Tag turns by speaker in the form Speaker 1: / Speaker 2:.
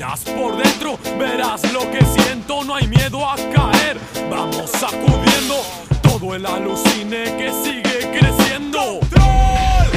Speaker 1: miras por dentro, verás lo que siento. No hay miedo a caer, vamos sacudiendo todo el alucine que sigue creciendo.